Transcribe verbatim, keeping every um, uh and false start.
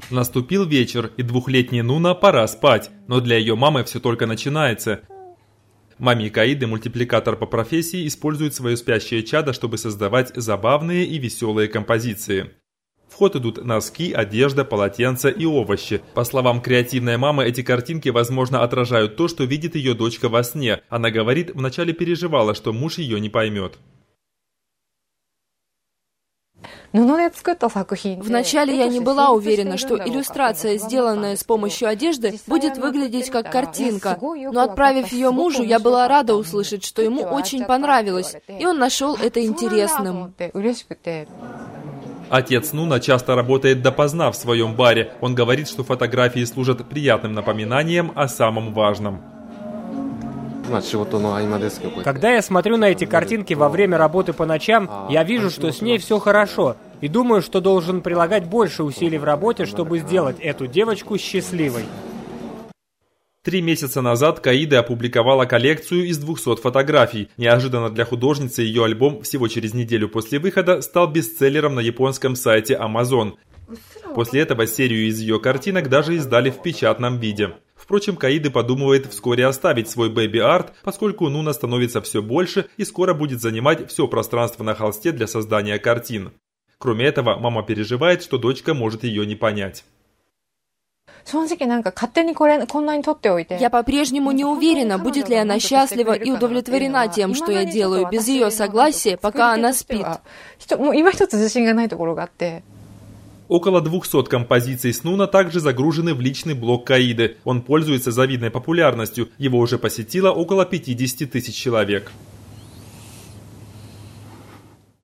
Наступил вечер, и двухлетней Нуна пора спать, но для ее мамы все только начинается. Мами Каиды, мультипликатор по профессии, использует свое спящее чадо, чтобы создавать забавные и веселые композиции. В ход идут носки, одежда, полотенца и овощи. По словам креативной мамы, эти картинки, возможно, отражают то, что видит ее дочка во сне. Она говорит, вначале переживала, что муж ее не поймет. Вначале я не была уверена, что иллюстрация, сделанная с помощью одежды, будет выглядеть как картинка. Но отправив ее мужу, я была рада услышать, что ему очень понравилось, и он нашел это интересным. Отец Нуна часто работает допоздна в своем баре. Он говорит, что фотографии служат приятным напоминанием о самом важном. Когда я смотрю на эти картинки во время работы по ночам, я вижу, что с ней все хорошо, и думаю, что должен прилагать больше усилий в работе, чтобы сделать эту девочку счастливой. Три месяца назад Каида опубликовала коллекцию из двухсот фотографий. Неожиданно для художницы ее альбом всего через неделю после выхода стал бестселлером на японском сайте Amazon. После этого серию из ее картинок даже издали в печатном виде. Впрочем, Каида подумывает вскоре оставить свой бэби-арт, поскольку Нуна становится все больше и скоро будет занимать все пространство на холсте для создания картин. Кроме этого, мама переживает, что дочка может ее не понять. Я по-прежнему не уверена, будет ли она счастлива и удовлетворена тем, что я делаю, без ее согласия, пока она спит. Около двухсот композиций с Нуна также загружены в личный блог Каиды. Он пользуется завидной популярностью, его уже посетило около пятидесяти тысяч человек.